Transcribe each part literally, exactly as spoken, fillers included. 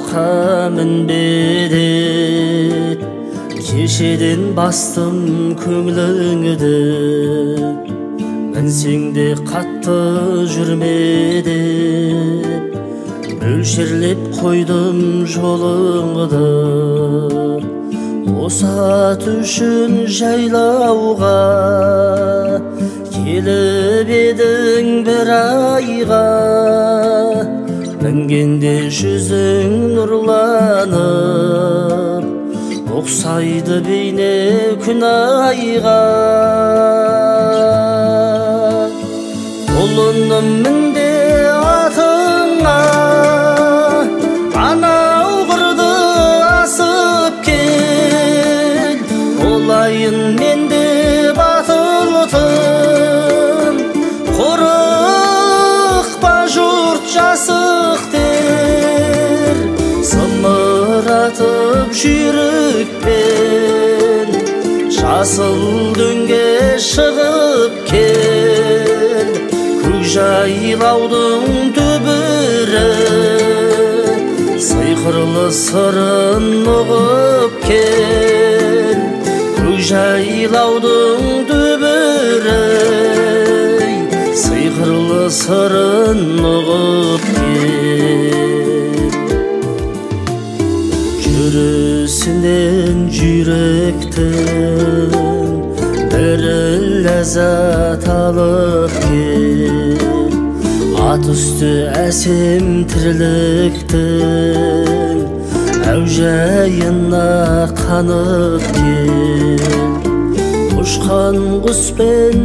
атқа мінбеді, кешеден бастым көңіліңді, мінсең де қатты жүрмеді, мөлшерлеп қойдым жолыңды. Осы ат үшін жайлауға келіп едің бір айға, мінгенде жүзің нұрланып, ұқсайды бейне күн айға. Ұлыным мінде атыңа, анау қырды асып кел, олайын менде батылтым, қорықпа жұрт жасық дер, зымыратып жүйрікпен жасыл дөңге шығып кел, көкжайлаудың түбірі сиқырлы сырын ұғып кел, көкжайлаудың түбірі сиқырлы сырын ұғып кел. Жүрісінен жүректің бір ләззат алып кел, ат үсті әсем тірліктің әужайына қанып кел, ұшқан құспен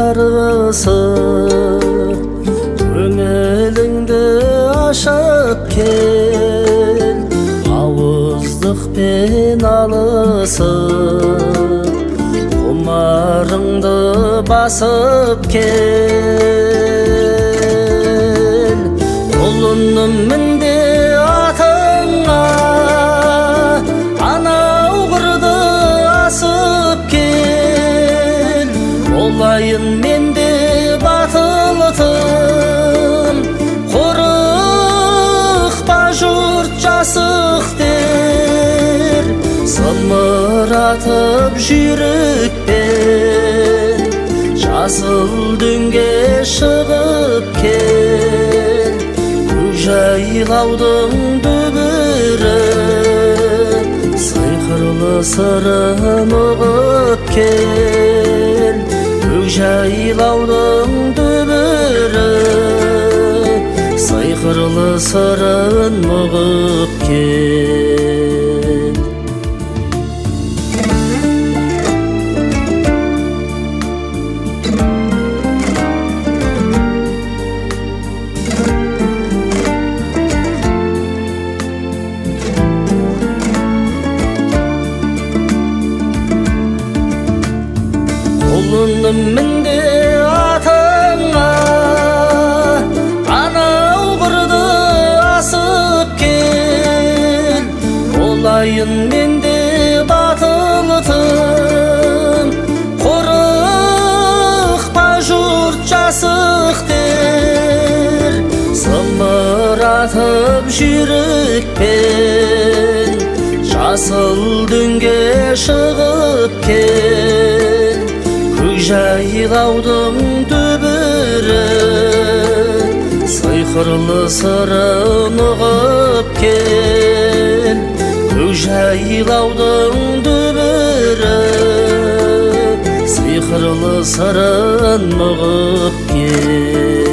жарысып көңіліңді ашып кел, ауыздықпен алысып құмарыңды басып кел. Ұлыным мінде атыңа, анау қырды асып кел, олайын менде батылтым, қорықпа жұрт жасық дер, зымыратып жүйрікпен жасыл дөңге шығып кел, көкжайлаудың дүбірі сиқырлы сырын ұғып кел, көкжайлаудың дүбірі сиқырлы сырын ұғып кел. Ұлыным мінде атыңа, анау қырды асып кел, олайын менде батылтым, қорықпа жұрт жасық дер, зымыратып жүйрікпен жасыл дөңге шығып кел, көкжайлаудың түбірі сиқырлы сырын ұғып кел, көкжайлаудың түбірі сиқырлы сырын ұғып кел.